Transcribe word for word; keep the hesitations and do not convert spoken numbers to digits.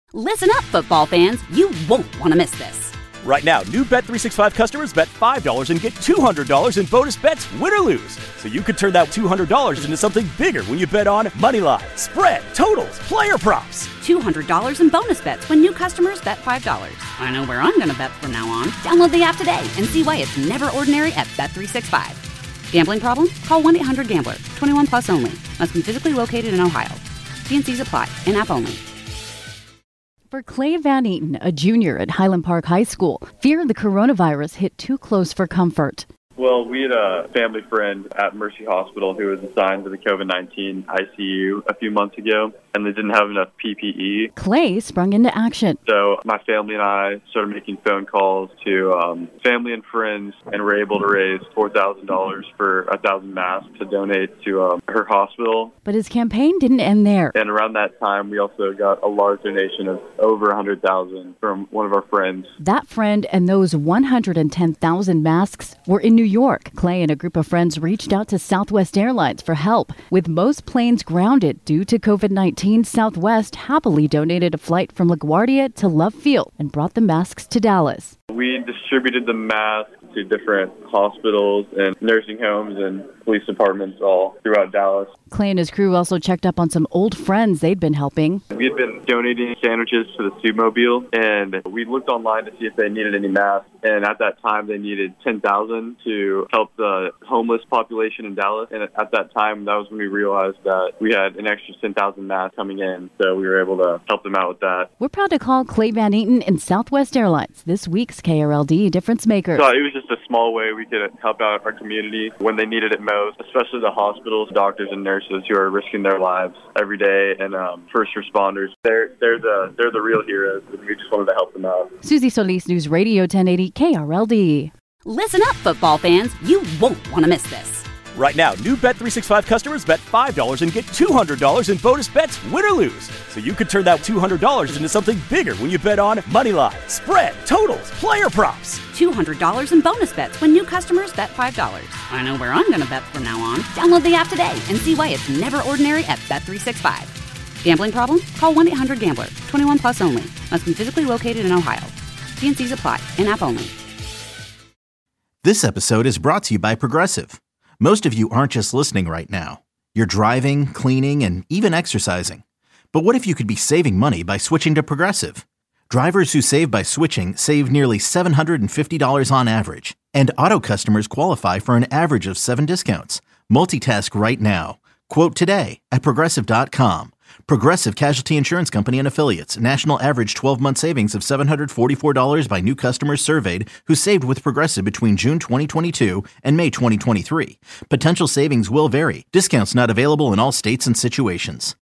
Listen up, football fans. You won't want to miss this. Right now, new Bet three sixty-five customers bet five dollars and get two hundred dollars in bonus bets, win or lose. So you could turn that two hundred dollars into something bigger when you bet on moneyline, spread, totals, player props. two hundred dollars in bonus bets when new customers bet five dollars. I know where I'm going to bet from now on. Download the app today and see why it's never ordinary at Bet three sixty-five. Gambling problem? Call one eight hundred gambler. twenty-one plus only. Must be physically located in Ohio. T N Cs apply. In-app only. For Clay Van Eaton, a junior at Highland Park High School, fear of the coronavirus hit too close for comfort. Well, we had a family friend at Mercy Hospital who was assigned to the COVID nineteen I C U a few months ago, and they didn't have enough P P E. Clay sprung into action. So my family and I started making phone calls to um, family and friends, and were able to raise four thousand dollars for one thousand masks to donate to um, her hospital. But his campaign didn't end there. And around that time, we also got a large donation of over one hundred thousand dollars from one of our friends. That friend and those one hundred ten thousand masks were in New York. Clay and a group of friends reached out to Southwest Airlines for help. With most planes grounded due to COVID nineteen, Southwest happily donated a flight from LaGuardia to Love Field and brought the masks to Dallas. We distributed the masks to different hospitals and nursing homes and police departments all throughout Dallas. Clay and his crew also checked up on some old friends they'd been helping. We had been donating sandwiches to the Soup Mobile, and we looked online to see if they needed any masks. And at that time, they needed ten thousand to help the homeless population in Dallas. And at that time, that was when we realized that we had an extra ten thousand masks coming in, so we were able to help them out with that. We're proud to call Clay Van Eaton and Southwest Airlines this week's K R L D Difference Makers. So it was just a small way we could help out our community when they needed it most, especially the hospitals, doctors, and nurses who are risking their lives every day, and um, first responders. They're they're the they're the real heroes, and we just wanted to help them out. Susie Solis, News Radio ten eighty K R L D. Listen up, football fans. You won't want to miss this. Right now, new Bet three sixty-five customers bet five dollars and get two hundred dollars in bonus bets, win or lose. So you could turn that two hundred dollars into something bigger when you bet on moneyline, spread, totals, player props. two hundred dollars in bonus bets when new customers bet five dollars. I know where I'm going to bet from now on. Download the app today and see why it's never ordinary at Bet three sixty-five. Gambling problem? Call one eight hundred gambler. twenty-one plus only. Must be physically located in Ohio. T N Cs apply. In-app only. This episode is brought to you by Progressive. Most of you aren't just listening right now. You're driving, cleaning, and even exercising. But what if you could be saving money by switching to Progressive? Drivers who save by switching save nearly seven hundred fifty dollars on average. And auto customers qualify for an average of seven discounts. Multitask right now. Quote today at Progressive dot com. Progressive Casualty Insurance Company and Affiliates. National average twelve-month savings of seven hundred forty-four dollars by new customers surveyed who saved with Progressive between June twenty twenty-two and May twenty twenty-three. Potential savings will vary. Discounts not available in all states and situations.